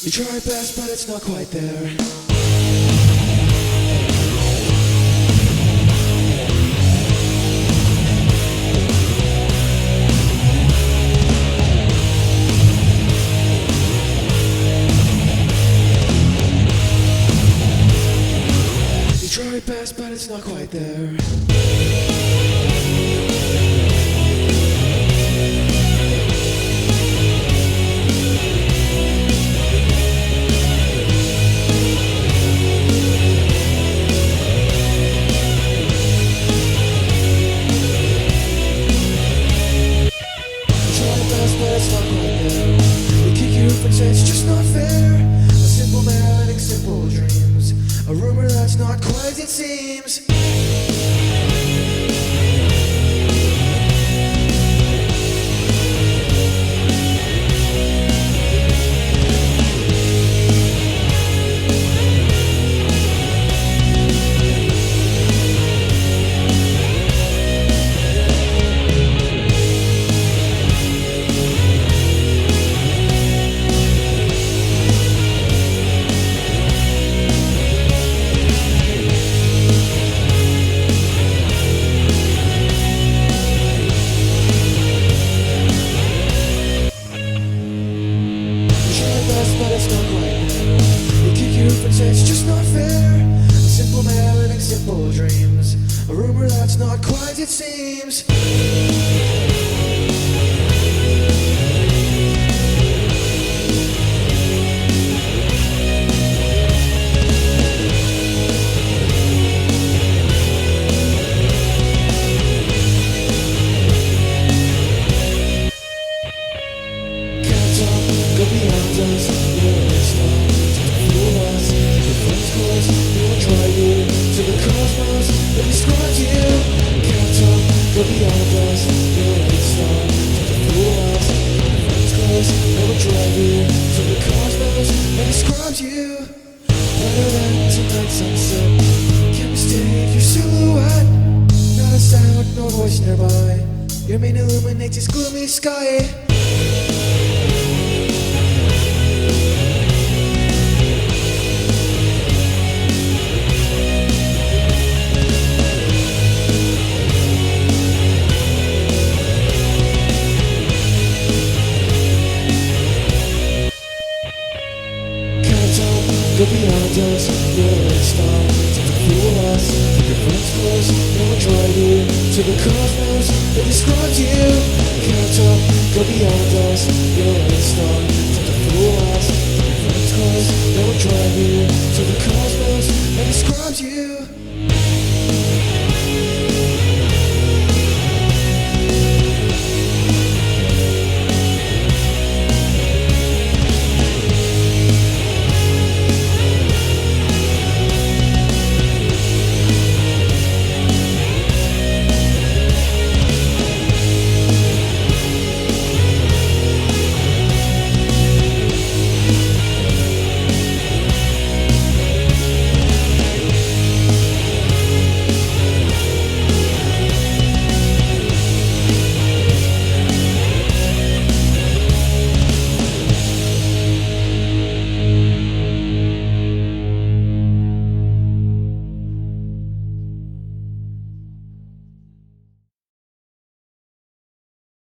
You try your best, but it's not quite there. You try your best, but it's not quite there. It's just not fair. A simple man living simple dreams. A rumor that's not quite as it seems. But it's not quite there. You kick your foot, say it's just not fair. A simple man living simple dreams. A rumor that's not quite as it seems. Go beyond us, you're a star. Fool us, the friends close. We'll drive you to the cosmos that describes you. Can't talk, go beyond us, you're a star. Fool us, the friends close. We'll drive you to the cosmos that describes you. Better than tonight's sunset. Can't mistake your silhouette. Not a sound, no voice nearby. Your mane illuminates this gloomy sky. Go beyond us, you're a star. Don't fool us, keep your friends close. No one drive you to the cosmos that describes you. Can't talk, go beyond us, you're a